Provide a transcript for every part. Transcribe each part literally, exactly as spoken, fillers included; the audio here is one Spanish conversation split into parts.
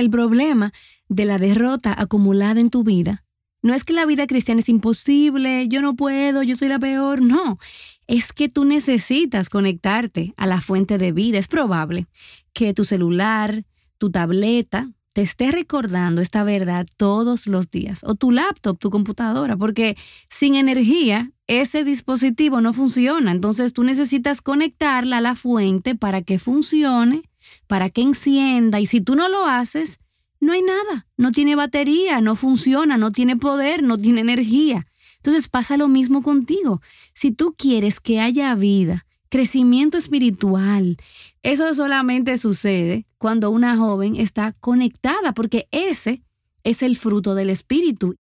el problema de la derrota acumulada en tu vida no es que la vida cristiana es imposible, yo no puedo, yo soy la peor. No, es que tú necesitas conectarte a la fuente de vida. Es probable que tu celular, tu tableta, te esté recordando esta verdad todos los días. O tu laptop, tu computadora, porque sin energía ese dispositivo no funciona. Entonces tú necesitas conectarla a la fuente para que funcione, para que encienda. Y si tú no lo haces, no hay nada, no tiene batería, no funciona, no tiene poder, no tiene energía. Entonces pasa lo mismo contigo. Si tú quieres que haya vida, crecimiento espiritual, eso solamente sucede cuando una joven está conectada, porque ese es el fruto del Espíritu.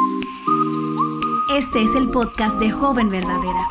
Este es el podcast de Joven Verdadera.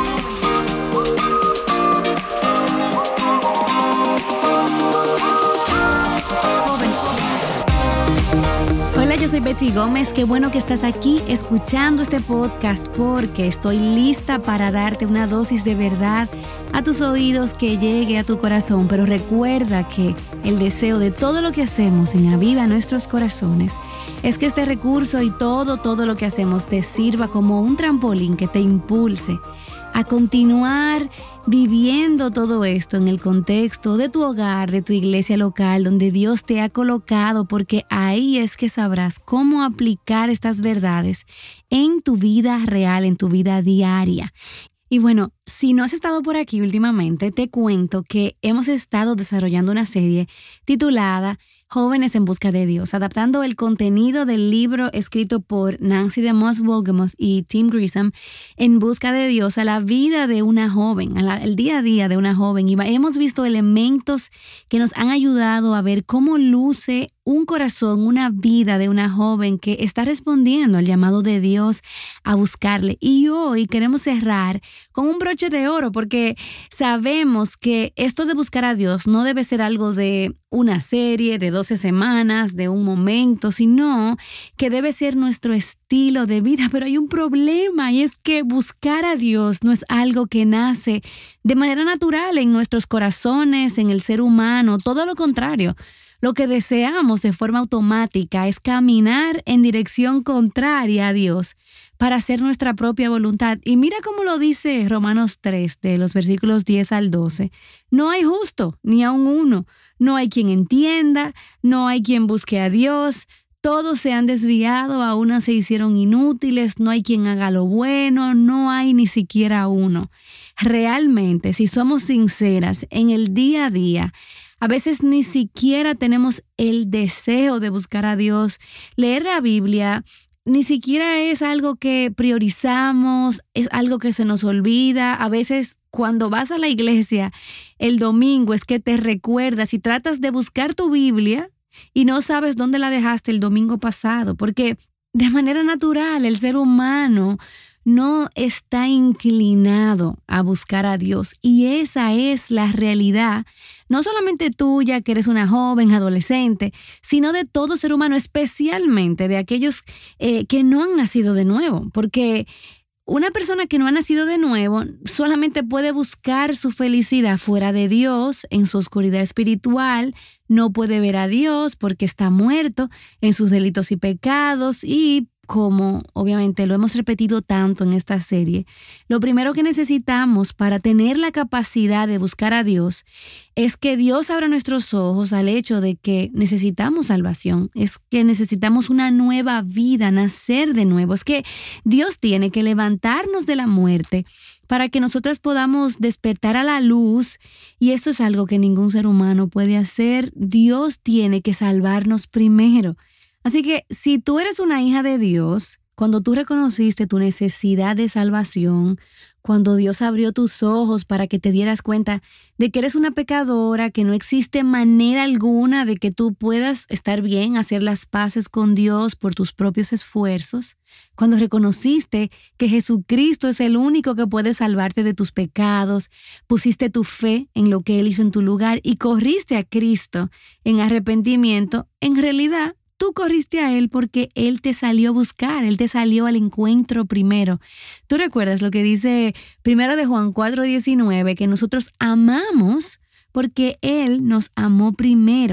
Hola, yo soy Betsy Gómez. Qué bueno que estás aquí escuchando este podcast porque estoy lista para darte una dosis de verdad a tus oídos que llegue a tu corazón. Pero recuerda que el deseo de todo lo que hacemos en Aviva Nuestros Corazones es que este recurso y todo, todo lo que hacemos te sirva como un trampolín que te impulse a continuar viviendo todo esto en el contexto de tu hogar, de tu iglesia local, donde Dios te ha colocado, porque ahí es que sabrás cómo aplicar estas verdades en tu vida real, en tu vida diaria. Y bueno, si no has estado por aquí últimamente, te cuento que hemos estado desarrollando una serie titulada Jóvenes en Busca de Dios, adaptando el contenido del libro escrito por Nancy DeMoss Wolgemuth y Tim Grissom, En Busca de Dios, a la vida de una joven, al día a día de una joven. Y hemos visto elementos que nos han ayudado a ver cómo luce un corazón, una vida de una joven que está respondiendo al llamado de Dios a buscarle. Y hoy queremos cerrar con un broche de oro, porque sabemos que esto de buscar a Dios no debe ser algo de una serie de doce semanas, de un momento, sino que debe ser nuestro estilo de vida. Pero hay un problema, y es que buscar a Dios no es algo que nace de manera natural en nuestros corazones, en el ser humano. Todo lo contrario. Lo que deseamos de forma automática es caminar en dirección contraria a Dios para hacer nuestra propia voluntad. Y mira cómo lo dice Romanos tres, de los versículos diez al doce. No hay justo, ni aun uno. No hay quien entienda, no hay quien busque a Dios. Todos se han desviado, a unas se hicieron inútiles, no hay quien haga lo bueno, no hay ni siquiera uno. Realmente, si somos sinceras, en el día a día, a veces ni siquiera tenemos el deseo de buscar a Dios. Leer la Biblia ni siquiera es algo que priorizamos, es algo que se nos olvida. A veces cuando vas a la iglesia el domingo es que te recuerdas y tratas de buscar tu Biblia y no sabes dónde la dejaste el domingo pasado, porque de manera natural el ser humano no está inclinado a buscar a Dios. Y esa es la realidad, no solamente tuya, que eres una joven, adolescente, sino de todo ser humano, especialmente de aquellos eh, que no han nacido de nuevo. Porque una persona que no ha nacido de nuevo solamente puede buscar su felicidad fuera de Dios, en su oscuridad espiritual. No puede ver a Dios porque está muerto en sus delitos y pecados. Y como obviamente lo hemos repetido tanto en esta serie, lo primero que necesitamos para tener la capacidad de buscar a Dios es que Dios abra nuestros ojos al hecho de que necesitamos salvación, es que necesitamos una nueva vida, nacer de nuevo, es que Dios tiene que levantarnos de la muerte para que nosotros podamos despertar a la luz, y eso es algo que ningún ser humano puede hacer. Dios tiene que salvarnos primero. Así que si tú eres una hija de Dios, cuando tú reconociste tu necesidad de salvación, cuando Dios abrió tus ojos para que te dieras cuenta de que eres una pecadora, que no existe manera alguna de que tú puedas estar bien, hacer las paces con Dios por tus propios esfuerzos, cuando reconociste que Jesucristo es el único que puede salvarte de tus pecados, pusiste tu fe en lo que Él hizo en tu lugar y corriste a Cristo en arrepentimiento, en realidad tú corriste a Él porque Él te salió a buscar, Él te salió al encuentro primero. ¿Tú recuerdas lo que dice primero de Juan cuatro diecinueve? Que nosotros amamos porque Él nos amó primero.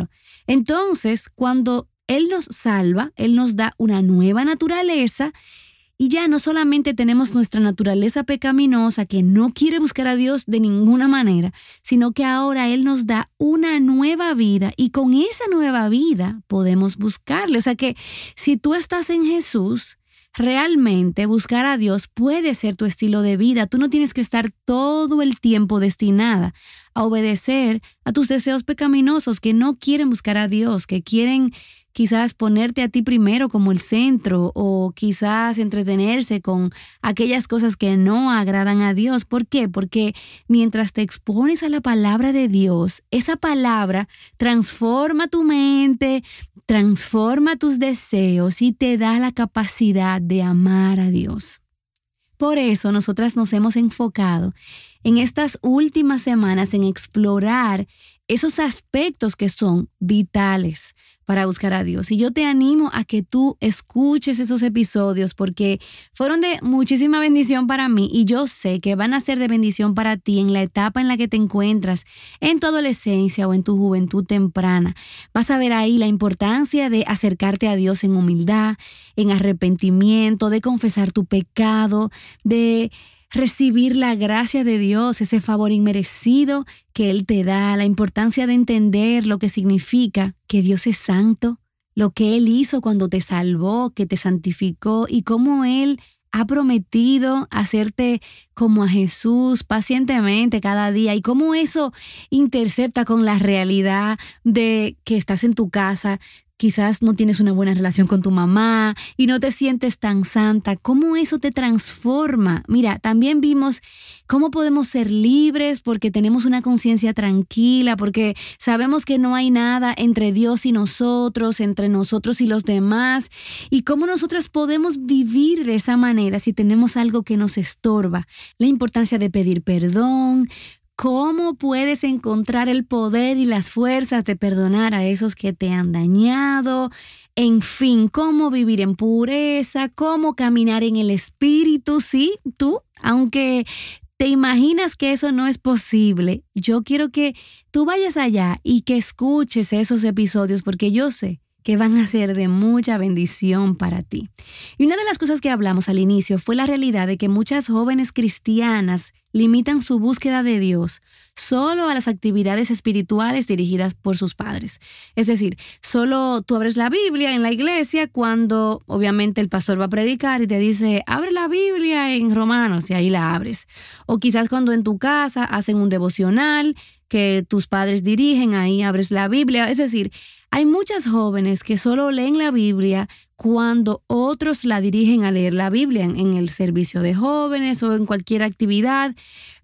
Entonces, cuando Él nos salva, Él nos da una nueva naturaleza y ya no solamente tenemos nuestra naturaleza pecaminosa que no quiere buscar a Dios de ninguna manera, sino que ahora Él nos da una nueva vida y con esa nueva vida podemos buscarle. O sea que si tú estás en Jesús, realmente buscar a Dios puede ser tu estilo de vida. Tú no tienes que estar todo el tiempo destinada a obedecer a tus deseos pecaminosos que no quieren buscar a Dios, que quieren quizás ponerte a ti primero como el centro o quizás entretenerse con aquellas cosas que no agradan a Dios. ¿Por qué? Porque mientras te expones a la palabra de Dios, esa palabra transforma tu mente, transforma tus deseos y te da la capacidad de amar a Dios. Por eso nosotras nos hemos enfocado en estas últimas semanas en explorar esos aspectos que son vitales para buscar a Dios. Y yo te animo a que tú escuches esos episodios porque fueron de muchísima bendición para mí y yo sé que van a ser de bendición para ti en la etapa en la que te encuentras, en tu adolescencia o en tu juventud temprana. Vas a ver ahí la importancia de acercarte a Dios en humildad, en arrepentimiento, de confesar tu pecado, de recibir la gracia de Dios, ese favor inmerecido que Él te da, la importancia de entender lo que significa que Dios es santo, lo que Él hizo cuando te salvó, que te santificó y cómo Él ha prometido hacerte como a Jesús pacientemente cada día y cómo eso intercepta con la realidad de que estás en tu casa. Quizás no tienes una buena relación con tu mamá y no te sientes tan santa. ¿Cómo eso te transforma? Mira, también vimos cómo podemos ser libres porque tenemos una conciencia tranquila, porque sabemos que no hay nada entre Dios y nosotros, entre nosotros y los demás, y cómo nosotras podemos vivir de esa manera si tenemos algo que nos estorba. La importancia de pedir perdón, cómo puedes encontrar el poder y las fuerzas de perdonar a esos que te han dañado, en fin, cómo vivir en pureza, cómo caminar en el Espíritu, sí, tú, aunque te imaginas que eso no es posible, yo quiero que tú vayas allá y que escuches esos episodios porque yo sé que van a ser de mucha bendición para ti. Y una de las cosas que hablamos al inicio fue la realidad de que muchas jóvenes cristianas limitan su búsqueda de Dios solo a las actividades espirituales dirigidas por sus padres. Es decir, solo tú abres la Biblia en la iglesia cuando obviamente el pastor va a predicar y te dice, abre la Biblia en Romanos y ahí la abres. O quizás cuando en tu casa hacen un devocional que tus padres dirigen, ahí abres la Biblia. Es decir, hay muchas jóvenes que solo leen la Biblia cuando otros la dirigen a leer la Biblia en, en el servicio de jóvenes o en cualquier actividad,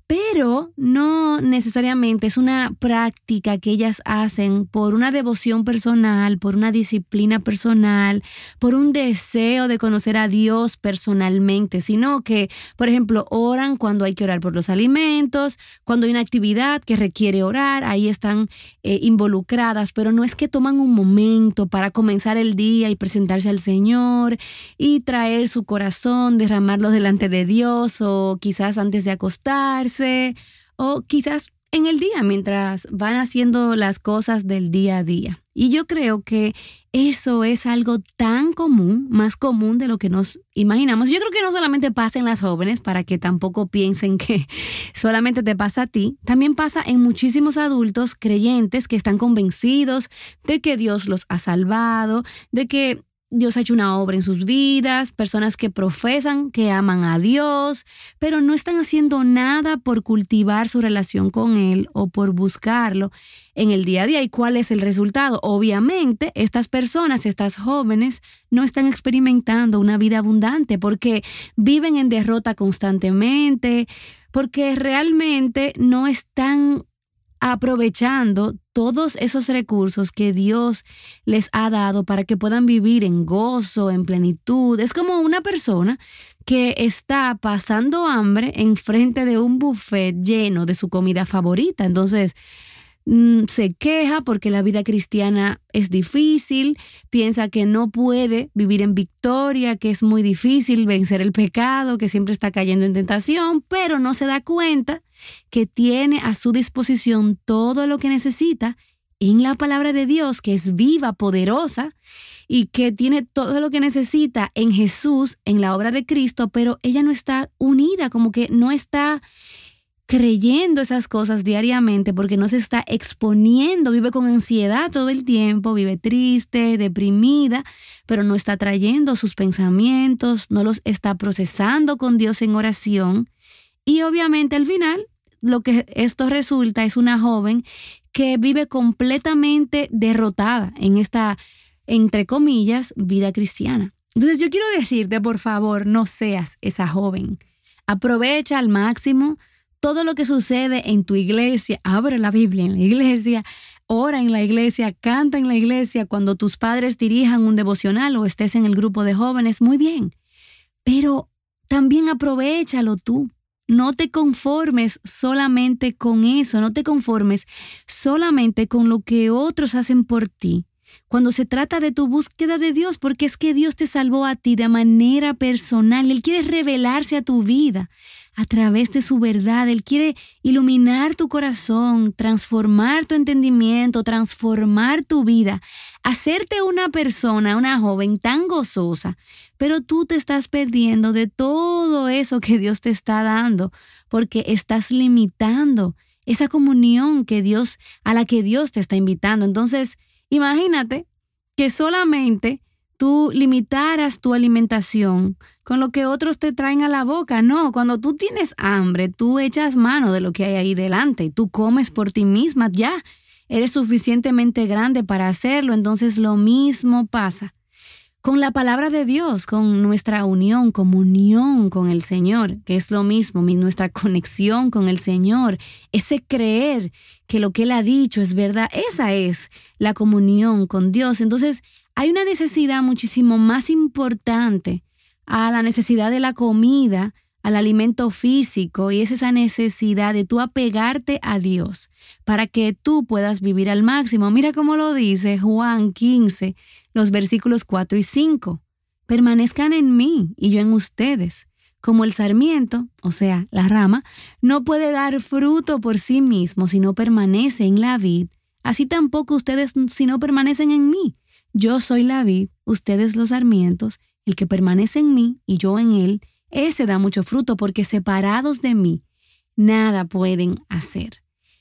pero no necesariamente es una práctica que ellas hacen por una devoción personal, por una disciplina personal, por un deseo de conocer a Dios personalmente, sino que, por ejemplo, oran cuando hay que orar por los alimentos, cuando hay una actividad que requiere orar, ahí están eh, involucradas, pero no es que toman un momento para comenzar el día y presentarse al Señor y traer su corazón, derramarlo delante de Dios o quizás antes de acostarse, o quizás en el día mientras van haciendo las cosas del día a día. Y yo creo que eso es algo tan común, más común de lo que nos imaginamos. Yo creo que no solamente pasa en las jóvenes, para que tampoco piensen que solamente te pasa a ti. También pasa en muchísimos adultos creyentes que están convencidos de que Dios los ha salvado, de que Dios ha hecho una obra en sus vidas, personas que profesan que aman a Dios, pero no están haciendo nada por cultivar su relación con Él o por buscarlo en el día a día. ¿Y cuál es el resultado? Obviamente, estas personas, estas jóvenes, no están experimentando una vida abundante porque viven en derrota constantemente, porque realmente no están aprovechando todos esos recursos que Dios les ha dado para que puedan vivir en gozo, en plenitud. Es como una persona que está pasando hambre enfrente de un buffet lleno de su comida favorita. Entonces, se queja porque la vida cristiana es difícil, piensa que no puede vivir en victoria, que es muy difícil vencer el pecado, que siempre está cayendo en tentación, pero no se da cuenta que tiene a su disposición todo lo que necesita en la palabra de Dios, que es viva, poderosa y que tiene todo lo que necesita en Jesús, en la obra de Cristo, pero ella no está unida, como que no está creyendo esas cosas diariamente porque no se está exponiendo, vive con ansiedad todo el tiempo, vive triste, deprimida, pero no está trayendo sus pensamientos, no los está procesando con Dios en oración. Y obviamente al final lo que esto resulta es una joven que vive completamente derrotada en esta, entre comillas, vida cristiana. Entonces yo quiero decirte, por favor, no seas esa joven. Aprovecha al máximo todo lo que sucede en tu iglesia. Abre la Biblia en la iglesia, ora en la iglesia, canta en la iglesia. Cuando tus padres dirijan un devocional o estés en el grupo de jóvenes, muy bien. Pero también aprovéchalo tú. No te conformes solamente con eso, no te conformes solamente con lo que otros hacen por ti. Cuando se trata de tu búsqueda de Dios, porque es que Dios te salvó a ti de manera personal. Él quiere revelarse a tu vida a través de su verdad. Él quiere iluminar tu corazón, transformar tu entendimiento, transformar tu vida, hacerte una persona, una joven tan gozosa. Pero tú te estás perdiendo de todo eso que Dios te está dando, porque estás limitando esa comunión que Dios, a la que Dios te está invitando. Entonces, imagínate que solamente tú limitaras tu alimentación con lo que otros te traen a la boca. No, cuando tú tienes hambre, tú echas mano de lo que hay ahí delante. Tú comes por ti misma, ya eres suficientemente grande para hacerlo. Entonces lo mismo pasa con la palabra de Dios, con nuestra unión, comunión con el Señor, que es lo mismo, nuestra conexión con el Señor, ese creer que lo que Él ha dicho es verdad, esa es la comunión con Dios. Entonces, hay una necesidad muchísimo más importante a la necesidad de la comida, al alimento físico, y es esa necesidad de tú apegarte a Dios para que tú puedas vivir al máximo. Mira cómo lo dice Juan quince, los versículos cuatro y cinco. Permanezcan en mí y yo en ustedes. Como el sarmiento, o sea, la rama, no puede dar fruto por sí mismo si no permanece en la vid, así tampoco ustedes si no permanecen en mí. Yo soy la vid, ustedes los sarmientos, el que permanece en mí y yo en él, ese da mucho fruto, porque separados de mí, nada pueden hacer.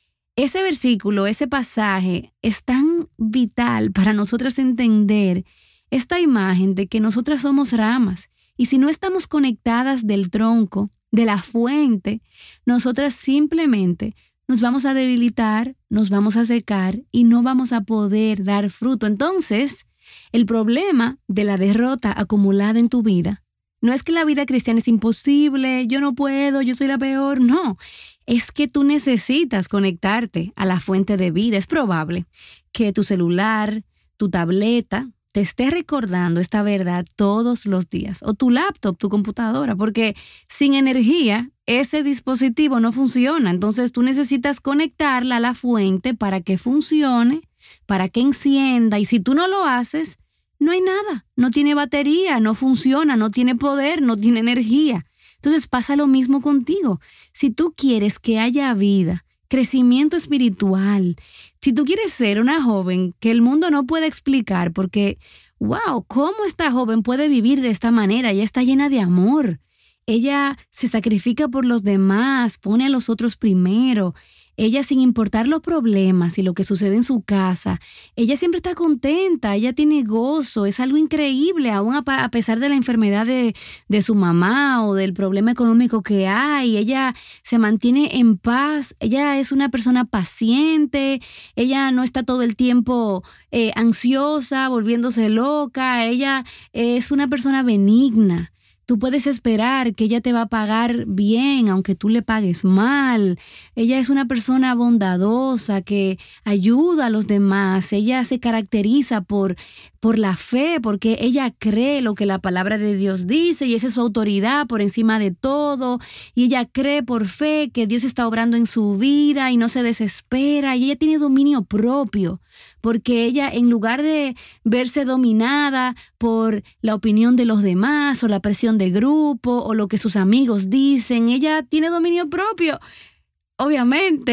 Ese versículo, ese pasaje es tan vital para nosotras entender esta imagen de que nosotras somos ramas y si no estamos conectadas del tronco, de la fuente, nosotras simplemente nos vamos a debilitar, nos vamos a secar y no vamos a poder dar fruto. Entonces, el problema de la derrota acumulada en tu vida no es que la vida cristiana es imposible, yo no puedo, yo soy la peor. No, es que tú necesitas conectarte a la fuente de vida. Es probable que tu celular, tu tableta, te esté recordando esta verdad todos los días. O tu laptop, tu computadora, porque sin energía ese dispositivo no funciona. Entonces tú necesitas conectarla a la fuente para que funcione, para que encienda. Y si tú no lo haces, no hay nada, no tiene batería, no funciona, no tiene poder, no tiene energía. Entonces pasa lo mismo contigo. Si tú quieres que haya vida, crecimiento espiritual, si tú quieres ser una joven que el mundo no puede explicar porque, wow, ¿cómo esta joven puede vivir de esta manera? Ella está llena de amor. Ella se sacrifica por los demás, pone a los otros primero. Ella, sin importar los problemas y lo que sucede en su casa, ella siempre está contenta, ella tiene gozo, es algo increíble, aún a, a pesar de la enfermedad de, de su mamá o del problema económico que hay. Ella se mantiene en paz, ella es una persona paciente, ella no está todo el tiempo eh, ansiosa, volviéndose loca, ella es una persona benigna. Tú puedes esperar que ella te va a pagar bien, aunque tú le pagues mal. Ella es una persona bondadosa que ayuda a los demás. Ella se caracteriza por, por la fe, porque ella cree lo que la palabra de Dios dice y esa es su autoridad por encima de todo. Y ella cree por fe que Dios está obrando en su vida y no se desespera. Y ella tiene dominio propio, porque ella, en lugar de verse dominada por la opinión de los demás o la presión de grupo o lo que sus amigos dicen, ella tiene dominio propio. Obviamente,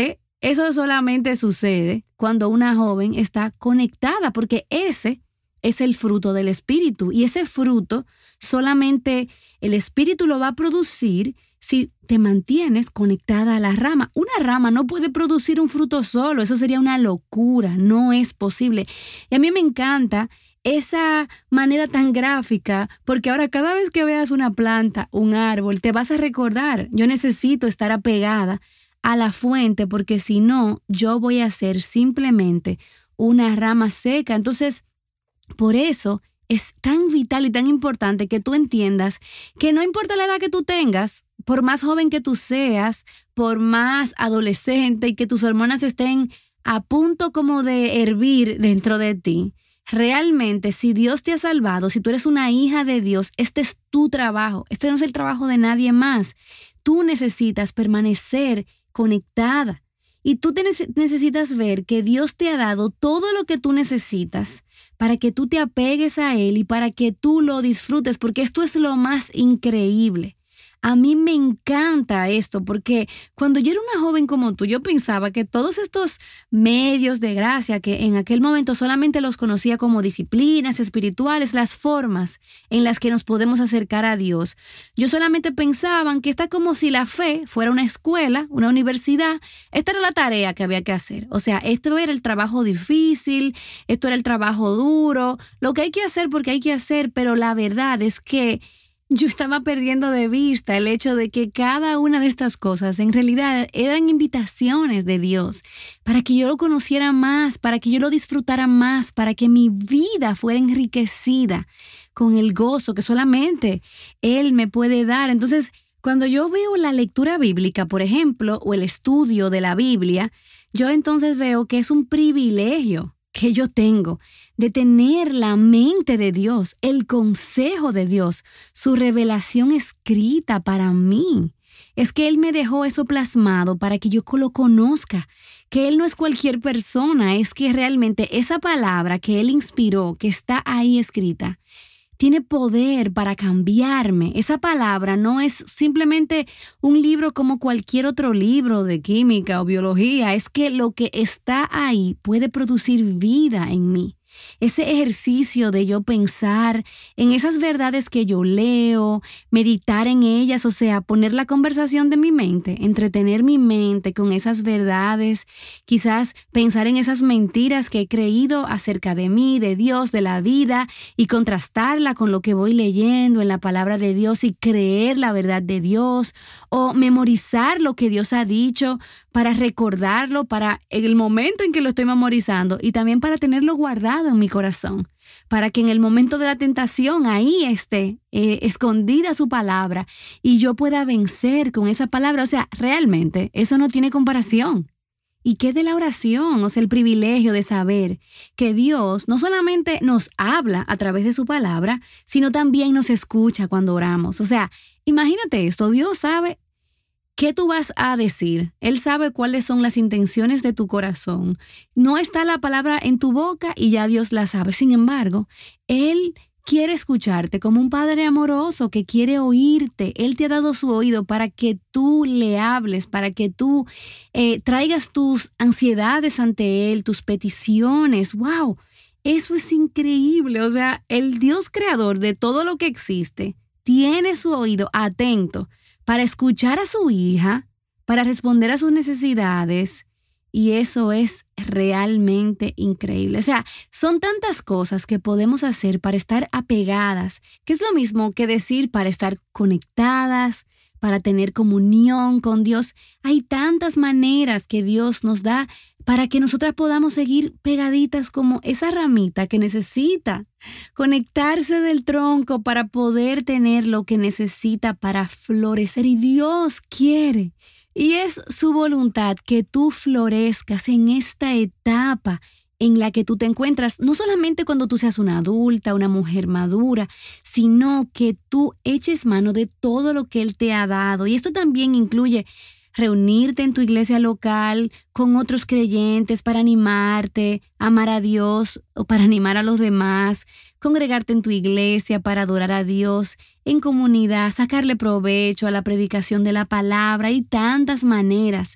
eso solamente sucede cuando una joven está conectada, porque ese es el fruto del Espíritu. Y ese fruto solamente el Espíritu lo va a producir si te mantienes conectada a la rama. Una rama no puede producir un fruto solo, eso sería una locura, no es posible. Y a mí me encanta esa manera tan gráfica, porque ahora cada vez que veas una planta, un árbol, te vas a recordar, yo necesito estar apegada a la fuente, porque si no, yo voy a ser simplemente una rama seca. Entonces, por eso es tan vital y tan importante que tú entiendas que no importa la edad que tú tengas, por más joven que tú seas, por más adolescente y que tus hormonas estén a punto como de hervir dentro de ti, realmente si Dios te ha salvado, si tú eres una hija de Dios, este es tu trabajo, este no es el trabajo de nadie más. Tú necesitas permanecer conectada. Y tú te nece- necesitas ver que Dios te ha dado todo lo que tú necesitas para que tú te apegues a Él y para que tú lo disfrutes, porque esto es lo más increíble. A mí me encanta esto, porque cuando yo era una joven como tú, yo pensaba que todos estos medios de gracia, que en aquel momento solamente los conocía como disciplinas espirituales, las formas en las que nos podemos acercar a Dios, yo solamente pensaba que está como si la fe fuera una escuela, una universidad. Esta era la tarea que había que hacer. O sea, esto era el trabajo difícil, esto era el trabajo duro, lo que hay que hacer porque hay que hacer, pero la verdad es que yo estaba perdiendo de vista el hecho de que cada una de estas cosas en realidad eran invitaciones de Dios para que yo lo conociera más, para que yo lo disfrutara más, para que mi vida fuera enriquecida con el gozo que solamente Él me puede dar. Entonces, cuando yo veo la lectura bíblica, por ejemplo, o el estudio de la Biblia, yo entonces veo que es un privilegio que yo tengo de tener la mente de Dios, el consejo de Dios, su revelación escrita para mí. Es que Él me dejó eso plasmado para que yo lo conozca, que Él no es cualquier persona, es que realmente esa palabra que Él inspiró, que está ahí escrita, tiene poder para cambiarme. Esa palabra no es simplemente un libro como cualquier otro libro de química o biología. Es que lo que está ahí puede producir vida en mí. Ese ejercicio de yo pensar en esas verdades que yo leo, meditar en ellas, o sea, poner la conversación de mi mente, entretener mi mente con esas verdades, quizás pensar en esas mentiras que he creído acerca de mí, de Dios, de la vida, y contrastarla con lo que voy leyendo en la palabra de Dios y creer la verdad de Dios, o memorizar lo que Dios ha dicho para recordarlo para el momento en que lo estoy memorizando y también para tenerlo guardado en mi corazón, para que en el momento de la tentación ahí esté eh, escondida su palabra y yo pueda vencer con esa palabra. O sea, realmente eso no tiene comparación. ¿Y qué de la oración? O sea, el privilegio de saber que Dios no solamente nos habla a través de su palabra, sino también nos escucha cuando oramos. O sea, imagínate esto, Dios sabe ¿qué tú vas a decir? Él sabe cuáles son las intenciones de tu corazón. No está la palabra en tu boca y ya Dios la sabe. Sin embargo, Él quiere escucharte como un padre amoroso que quiere oírte. Él te ha dado su oído para que tú le hables, para que tú eh, traigas tus ansiedades ante Él, tus peticiones. ¡Wow! Eso es increíble. O sea, el Dios creador de todo lo que existe tiene su oído atento para escuchar a su hija, para responder a sus necesidades, y eso es realmente increíble. O sea, son tantas cosas que podemos hacer para estar apegadas, que es lo mismo que decir para estar conectadas, para tener comunión con Dios. Hay tantas maneras que Dios nos da para que nosotras podamos seguir pegaditas como esa ramita que necesita conectarse del tronco para poder tener lo que necesita para florecer. Y Dios quiere, y es su voluntad que tú florezcas en esta etapa en la que tú te encuentras, no solamente cuando tú seas una adulta, una mujer madura, sino que tú eches mano de todo lo que Él te ha dado. Y esto también incluye reunirte en tu iglesia local con otros creyentes para animarte, amar a Dios o para animar a los demás, congregarte en tu iglesia para adorar a Dios en comunidad, sacarle provecho a la predicación de la palabra y tantas maneras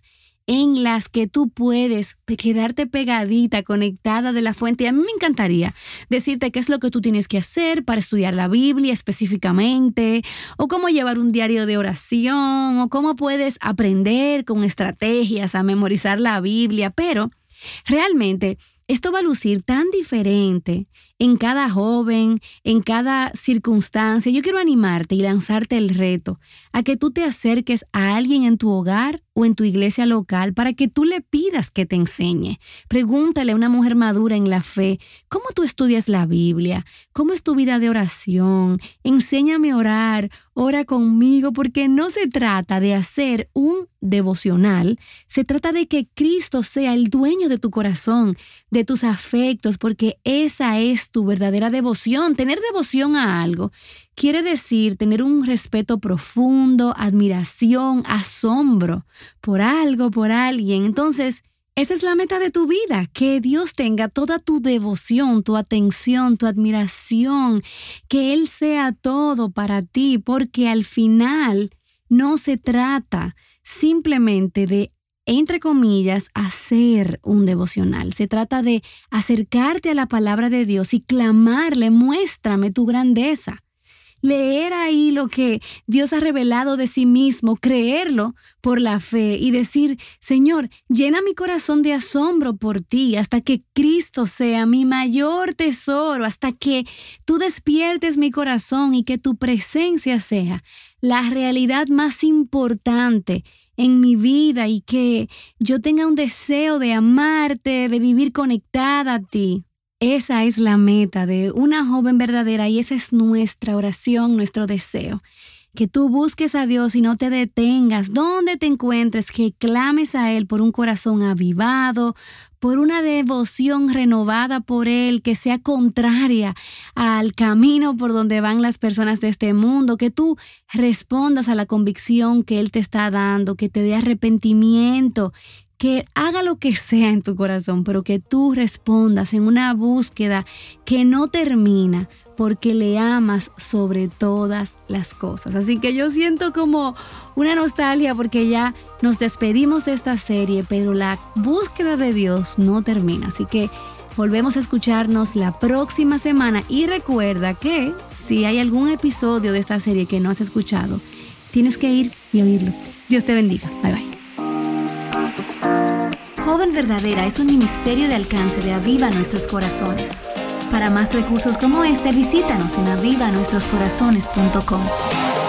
en las que tú puedes quedarte pegadita, conectada de la fuente. Y a mí me encantaría decirte qué es lo que tú tienes que hacer para estudiar la Biblia específicamente, o cómo llevar un diario de oración, o cómo puedes aprender con estrategias a memorizar la Biblia, pero realmente esto va a lucir tan diferente en cada joven, en cada circunstancia. Yo quiero animarte y lanzarte el reto a que tú te acerques a alguien en tu hogar o en tu iglesia local para que tú le pidas que te enseñe. Pregúntale a una mujer madura en la fe, ¿cómo tú estudias la Biblia? ¿Cómo es tu vida de oración? Enséñame a orar, ora conmigo, porque no se trata de hacer un devocional, se trata de que Cristo sea el dueño de tu corazón, de tus afectos, porque esa es tu verdadera devoción. Tener devoción a algo quiere decir tener un respeto profundo, admiración, asombro por algo, por alguien. Entonces, esa es la meta de tu vida, que Dios tenga toda tu devoción, tu atención, tu admiración, que Él sea todo para ti, porque al final no se trata simplemente de, entre comillas, hacer un devocional. Se trata de acercarte a la palabra de Dios y clamarle, muéstrame tu grandeza. Leer ahí lo que Dios ha revelado de sí mismo, creerlo por la fe y decir, Señor, llena mi corazón de asombro por ti hasta que Cristo sea mi mayor tesoro, hasta que tú despiertes mi corazón y que tu presencia sea la realidad más importante en mi vida y que yo tenga un deseo de amarte, de vivir conectada a ti. Esa es la meta de una joven verdadera y esa es nuestra oración, nuestro deseo. Que tú busques a Dios y no te detengas donde te encuentres, que clames a Él por un corazón avivado, por una devoción renovada por Él, que sea contraria al camino por donde van las personas de este mundo, que tú respondas a la convicción que Él te está dando, que te dé arrepentimiento, que haga lo que sea en tu corazón, pero que tú respondas en una búsqueda que no termina porque le amas sobre todas las cosas. Así que yo siento como una nostalgia porque ya nos despedimos de esta serie, pero la búsqueda de Dios no termina. Así que volvemos a escucharnos la próxima semana y recuerda que si hay algún episodio de esta serie que no has escuchado, tienes que ir y oírlo. Dios te bendiga. Bye bye. Joven Verdadera es un ministerio de alcance de Aviva Nuestros Corazones. Para más recursos como este, visítanos en aviva nuestros corazones punto com.